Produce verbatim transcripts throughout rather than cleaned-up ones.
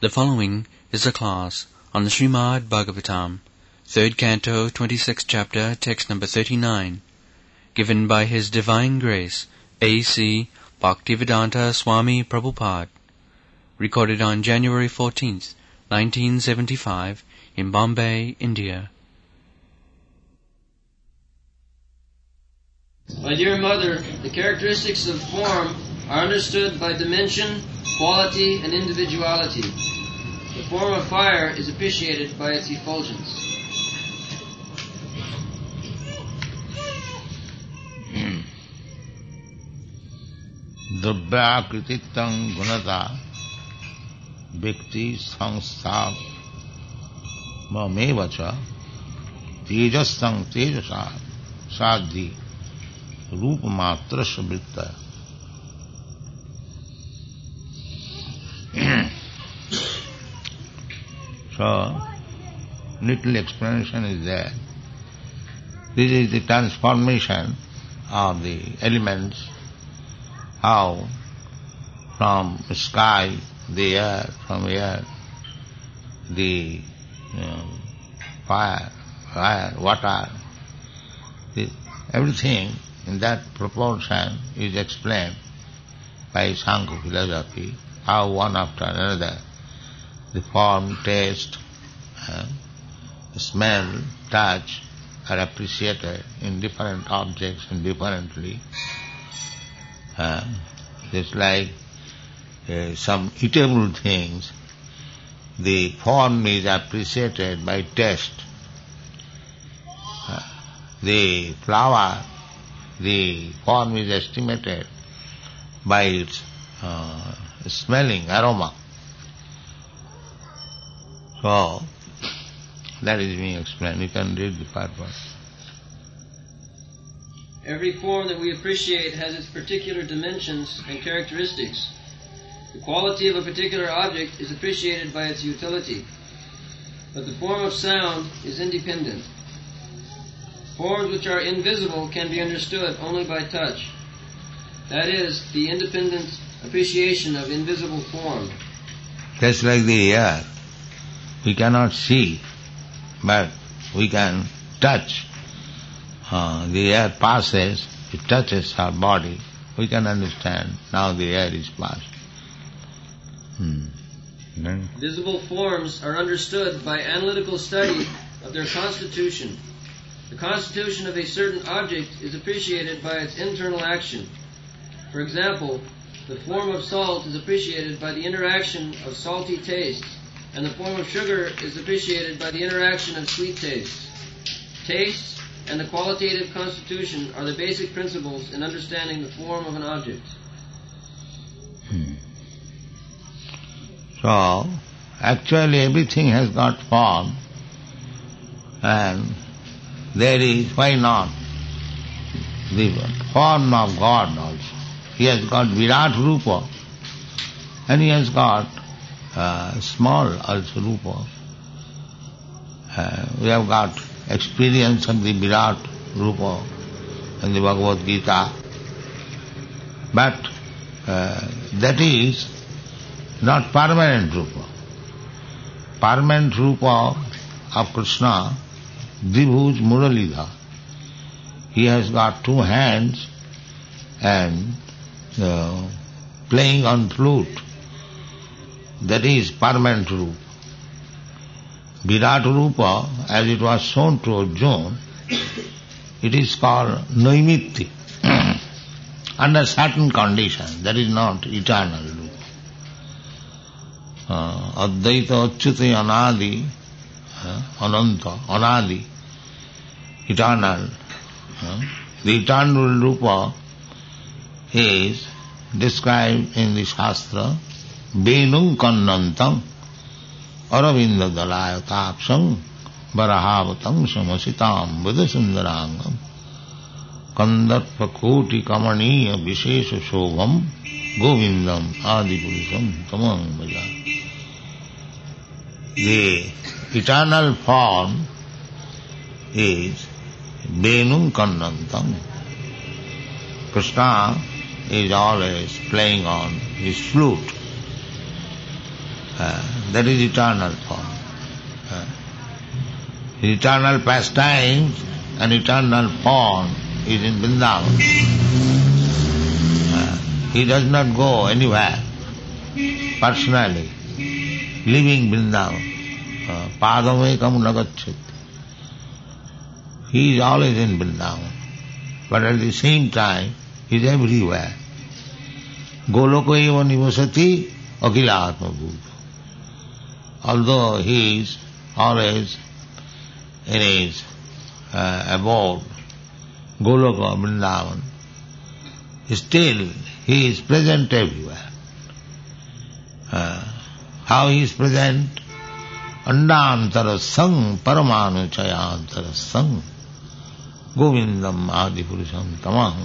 The following is a class on the Srimad Bhagavatam, third canto, twenty-sixth chapter, text number thirty-nine, given by His Divine Grace, A C Bhaktivedanta Swami Prabhupada, recorded on January fourteenth, nineteen seventy-five, in Bombay, India. My dear mother, the characteristics of form are understood by dimension, quality, and individuality. The form of fire is appreciated by its effulgence. Drabya krititang gunata bhakti samstha mamevacha tejasang tejasa sadhi rupa matra sabritta. So, little explanation is there. This is the transformation of the elements, how from sky, the air, from air, the um, fire, fire, water, the, everything in that proportion is explained by Sankhya philosophy, how one after another the form, taste, uh, smell, touch are appreciated in different objects and differently. Uh, just like uh, some eatable things, the form is appreciated by taste. Uh, the flower, the form is estimated by its uh, smelling, aroma. So, that is being explained. You can read the purpose. Every form that we appreciate has its particular dimensions and characteristics. The quality of a particular object is appreciated by its utility. But the form of sound is independent. Forms which are invisible can be understood only by touch. That is, the independent appreciation of invisible form. Just like the air. We cannot see, but we can touch. Uh, the air passes, it touches our body. We can understand, now the air is passed. Hmm. Then? Visible forms are understood by analytical study of their constitution. The constitution of a certain object is appreciated by its internal action. For example, the form of salt is appreciated by the interaction of salty tastes, and the form of sugar is appreciated by the interaction of sweet tastes. Tastes and the qualitative constitution are the basic principles in understanding the form of an object. Hmm. So, actually everything has got form, and there is, why not, the form of God also. He has got Virat Rupa, and he has got Uh, small also rupa. Uh, we have got experience of the Virat Rupa in the Bhagavad Gita. But uh, that is not permanent Rupa. Permanent Rupa of Krishna, Dvibhuj Muralidha. He has got two hands and uh, playing on flute. That is permanent Rupa. Virat Rupa, as it was shown to Arjuna, it is called Naimitti. Under certain conditions, that is not eternal Rupa. Uh, Advaita Achyuta Anadi, uh, Ananta, Anadi, eternal. Uh, the eternal Rupa is described in the Shastra, Venum kannantam aravinda dalayatapsam varahavatam samasitam buddhasundarangam kandarpa koti kamaniya vishesha shobham govindam adipurusham tamam bhaja. The eternal form is Venum kannantam. Krishna is always playing on his flute. Uh, that is eternal form. Uh, eternal pastimes and eternal form is in Vrindavan. Uh, he does not go anywhere personally, leaving Vrindavan. Uh, Padamekam nagacchati. He is always in Vrindavan. But at the same time, he is everywhere. Goloko eva nivasati akila atma bhuta. Although he is always in his uh, abode, Goloka, Vrindavan, still he is present everywhere. Uh, how he is present? Andantara sang paramanu chayantara sang govindam adipurusham tamaham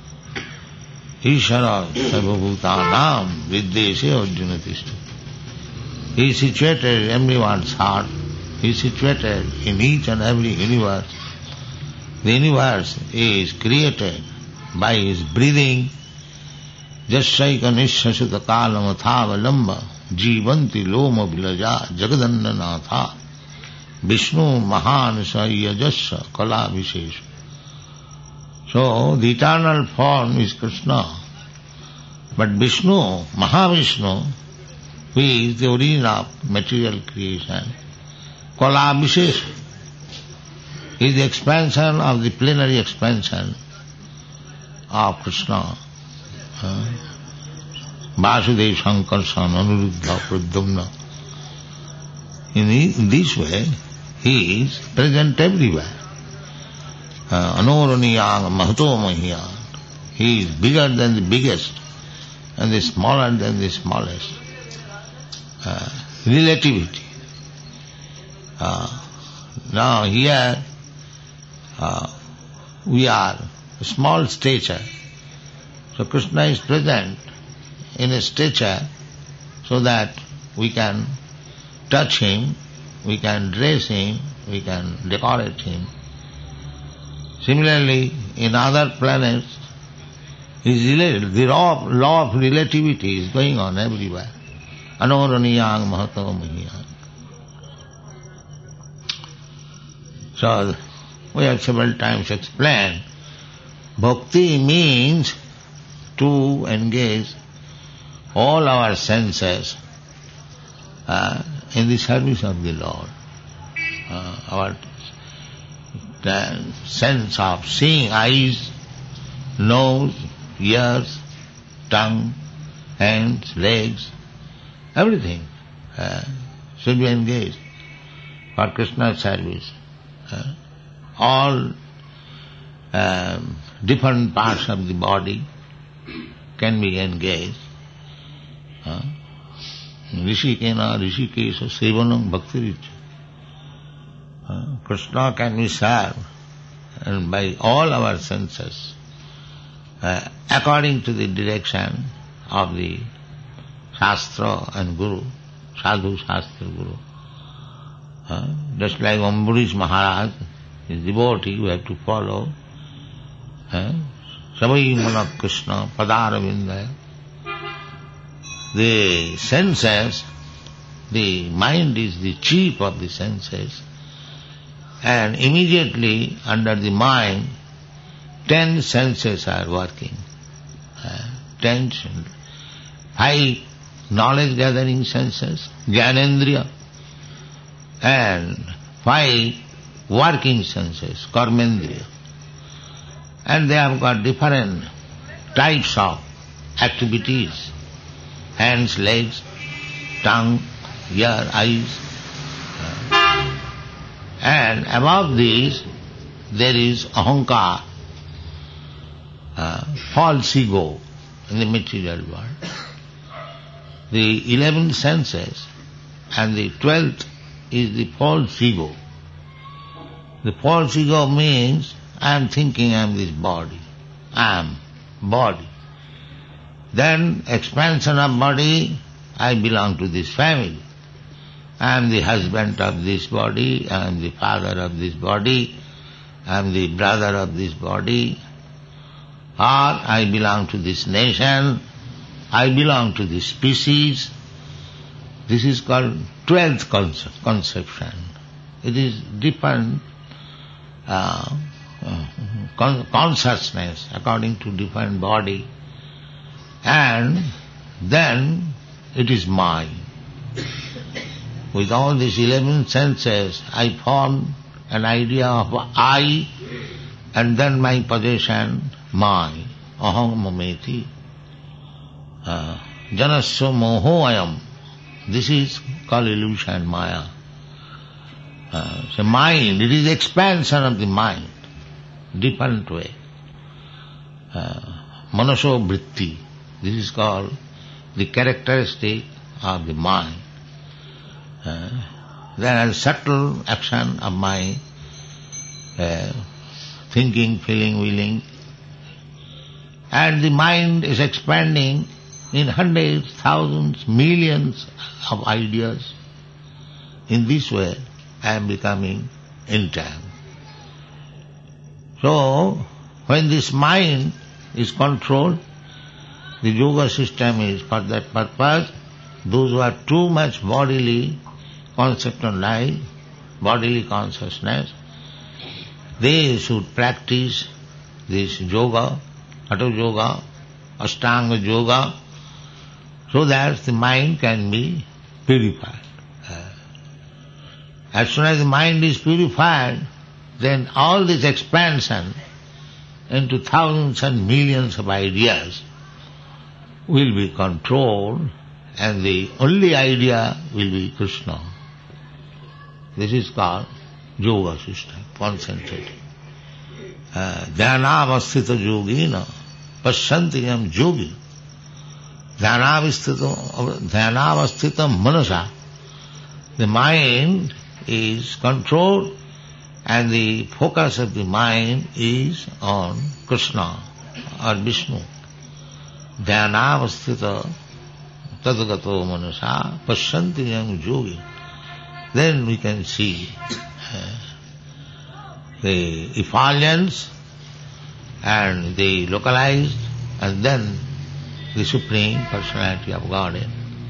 Ishara sarvabhutanam viddeshe arjuna tishta. He is situated in everyone's heart. He is situated in each and every universe. The universe is created by his breathing. Jasyaika nishasuta kalam athavalamba jivanti loma vilaja jagadannanatha Vishnu mahan sayajasya kala vishesha. So the eternal form is Krishna. But Vishnu, Mahavishnu, who is the origin of material creation, Kala Vishesha, is the expansion of the plenary expansion of Krishna. Uh, Vasudeva Sankarsan Anuruddha Pradyumna. In, in this way, he is present everywhere. Anoraniyang Mahato Mahiyan. He is bigger than the biggest and the smaller than the smallest. Uh, relativity. Uh, now here uh, we are a small stature. So Krishna is present in a stature so that we can touch him, we can dress him, we can decorate him. Similarly, in other planets, is related. The law, law of relativity is going on everywhere. Anoraniyang Mahato Mahiyan. So, we have several times explained, bhakti means to engage all our senses uh, in the service of the Lord. Uh, our the sense of seeing, eyes, nose, ears, tongue, hands, legs, everything uh, should be engaged for Krishna's service. Uh, all um, different parts of the body can be engaged. Uh, Rishikena, Rishikesha, Sevanam, Bhakti. Uh, Krishna can be served and by all our senses uh, according to the direction of the Shastra and Guru, Sadhu Shastra Guru. Uh, just like Ambarish Maharaj, his devotee, we have to follow. Savai Mana Krishna, Padaravinda. The senses, the mind is the chief of the senses, and immediately under the mind, ten senses are working. Uh, ten, five knowledge-gathering senses, Jnanendriya, and five working senses, Karmendriya. And they have got different types of activities, hands, legs, tongue, ear, eyes. And above these, there is ahankar, uh, false ego in the material world. The eleven senses and the twelfth is the false ego. The false ego means I am thinking I am this body. I am body. Then expansion of body, I belong to this family. I am the husband of this body, I am the father of this body, I am the brother of this body, or I belong to this nation, I belong to this species. This is called twelfth concept, conception. It is different uh, uh, con- consciousness according to different body, and then it is mind. With all these eleven senses, I form an idea of I, and then my possession, my, aham mameti. Uh, janasya moho ayam. This is called illusion, maya. Uh, so mind, it is expansion of the mind, different way. Uh, manaso vritti. This is called the characteristic of the mind. Uh, there is subtle action of my uh, thinking, feeling, willing, and the mind is expanding in hundreds, thousands, millions of ideas. In this way, I am becoming entangled. So, when this mind is controlled, the yoga system is for that purpose. Those who are too much bodily concept of life, bodily consciousness, they should practice this yoga, hatha yoga, ashtanga yoga, so that the mind can be purified. Uh, as soon as the mind is purified, then all this expansion into thousands and millions of ideas will be controlled, and the only idea will be Krishna. This is called yoga system, concentrating. Dhyanavasthita yogina pasyantiyam yogi. Dhyanavasthita manasa. The mind is controlled, and the focus of the mind is on Krishna or Vishnu. Dhyanavasthita tadagato manasa pasyantiyam yogi. Then we can see uh, the effulgence and the localized, and then the Supreme Personality of Godhead.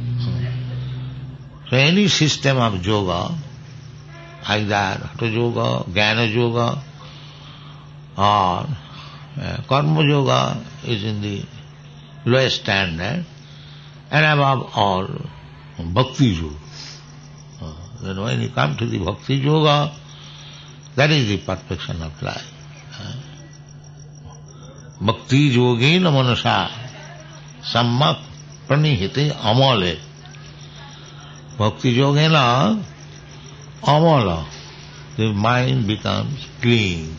So any system of yoga, either Hatha Yoga, Jnana Yoga, or uh, Karma Yoga is in the lowest standard, and above all, Bhakti Yoga. Then when you come to the Bhakti Yoga, that is the perfection of life. Bhakti Yogena Manasa Sammak Pranihite Amale. Bhakti Yogena Amala. The mind becomes clean.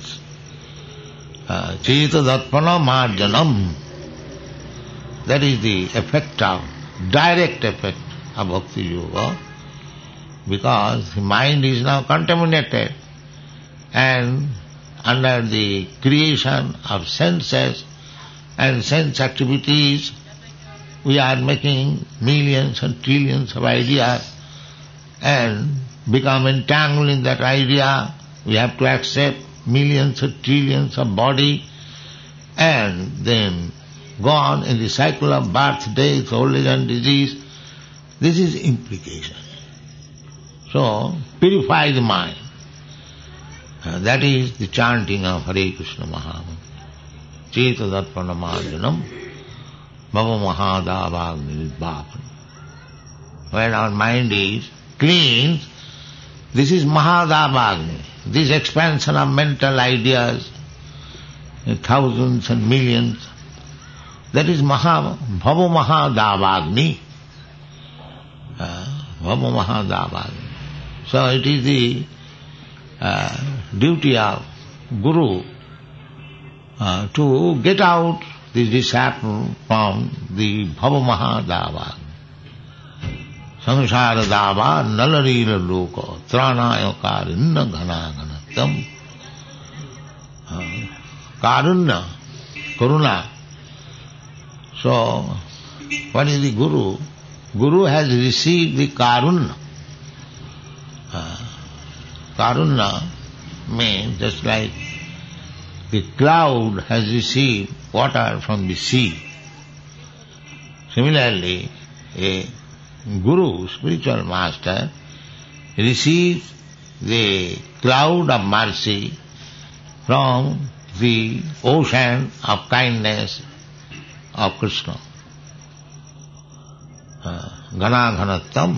Cheta Datpana Marjanam. That is the effect of, direct effect of Bhakti Yoga, because the mind is now contaminated, and under the creation of senses and sense activities, we are making millions and trillions of ideas and become entangled in that idea. We have to accept millions and trillions of body and then go on in the cycle of birth, death, old age and disease. This is implication. So, purify the mind. Uh, that is the chanting of Hare Krishna Mahamantra. Cheta Datpana Marjanam Bhava Mahadavagni Vidbhapan. When our mind is clean, this is Mahadavagni. This expansion of mental ideas, thousands and millions, that is Maha, Bhava Mahadavagni. Uh, Bhava Mahadavagni. So it is the uh, duty of Guru uh, to get out the disciple from the Bhava Mahadava. Samsara Dava Nalarira Loka Tranaya Karinna Ghana Ghanatam. Karunna, Karuna. So, what is the Guru? Guru has received the Karunna. Uh, Karuna means just like the cloud has received water from the sea. Similarly, a guru, spiritual master, receives the cloud of mercy from the ocean of kindness of Krishna. Ghana Ghanattam.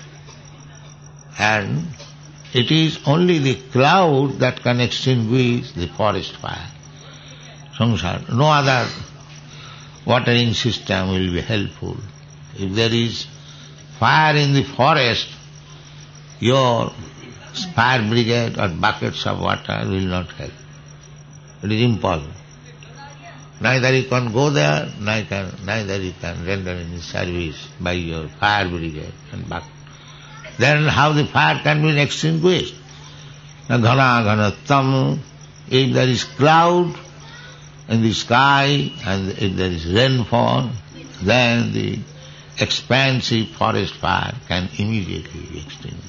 And it is only the cloud that can extinguish the forest fire. Samsara. No other watering system will be helpful. If there is fire in the forest, your fire brigade or buckets of water will not help. It is impossible. Neither you can go there, neither, neither you can render any service by your fire brigade and bucket. Then how the fire can be extinguished? Ghana Ghanattam, if there is cloud in the sky and if there is rainfall, then the expansive forest fire can immediately be extinguished.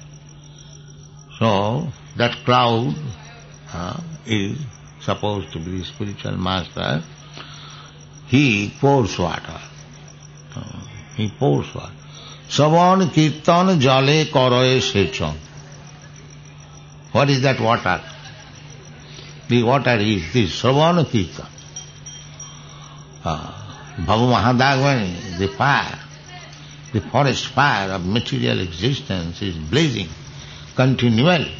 So, that cloud uh, is supposed to be the spiritual master. He pours water. Uh, he pours water. Savan kirtan jale karaye sechon. What is that water? The water is this, Savan kirtan. Uh, Bhava Mahadagvani, the fire, the forest fire of material existence is blazing continually.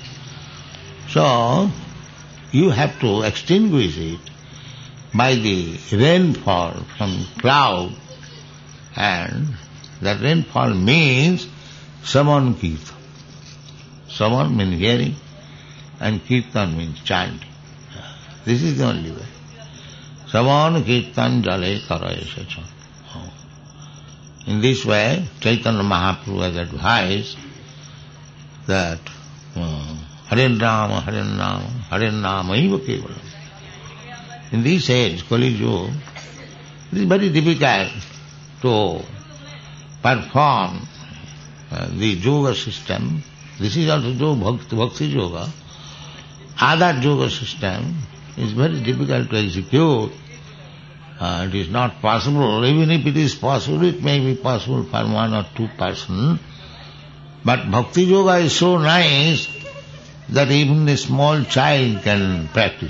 So, you have to extinguish it by the rainfall from cloud, and that rainfall means Savan Kirtan. Savan means hearing and Kirtan means chanting. This is the only way. Savan Kirtan Jale Karaye Sechon. In this way, Chaitanya Mahaprabhu has advised that uh, Hare Rama, Hare Rama, Hare Rama eva kevalam. In this age, Kali Yuga, it is very difficult to perform uh, the yoga system. This is also bhakti, bhakti yoga. Other yoga system is very difficult to execute. Uh, it is not possible. Even if it is possible, it may be possible for one or two persons. But bhakti yoga is so nice that even a small child can practice.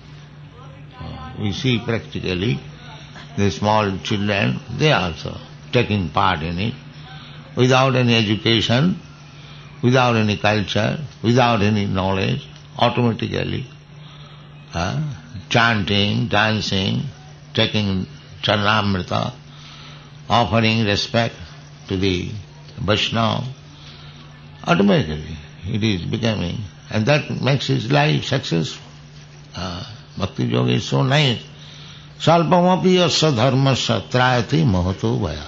Uh, we see practically the small children, they are also taking part in it, without any education, without any culture, without any knowledge, automatically uh, chanting, dancing, taking Charanamrita, offering respect to the Vaishnava, automatically it is becoming, and that makes his life successful. Uh, Bhakti Yoga is so nice. Salpamapi yasya dharmasya trayati mahato vaya.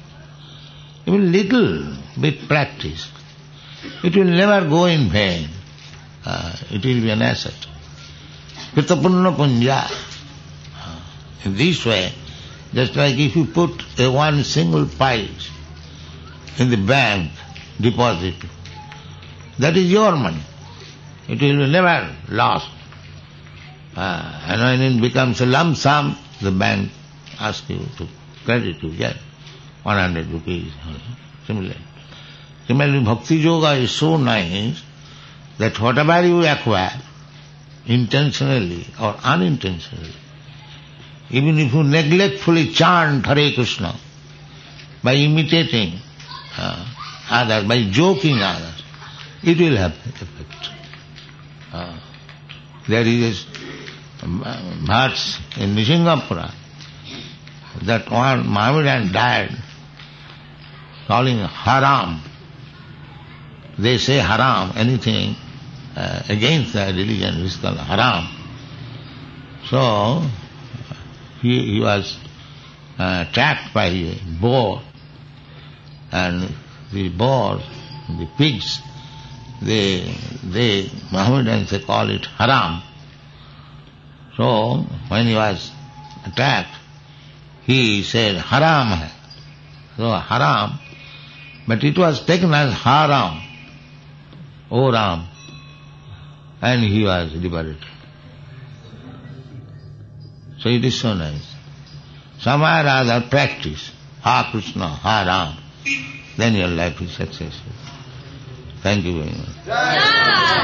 Even little bit practice, it will never go in vain. Uh, it will be an asset. Kritapunna punja. Uh, in this way, just like if you put a one single pice in the bank deposit, that is your money. It will be never lost. Uh, and when it becomes a lump sum, the bank asks you to credit you, get one hundred rupees. Similarly. Similarly, Bhakti Yoga is so nice that whatever you acquire, intentionally or unintentionally, even if you neglectfully chant Hare Krishna, by imitating uh, others, by joking others, it will have effect. Uh, there is a verse in Nisingapura that one Mohammedan died calling haram. They say haram, anything uh, against the religion is called haram. So, he, he was uh, attacked by a boar, and the boar, the pigs, they, they, Mohammedans, they call it haram. So, when he was attacked, he said haram hai. So, haram, but it was taken as haram, O Ram, and he was liberated. So it is so nice. Somewhere or other practice, Ha Krishna, Ha Ram, then your life is successful. Thank you very much.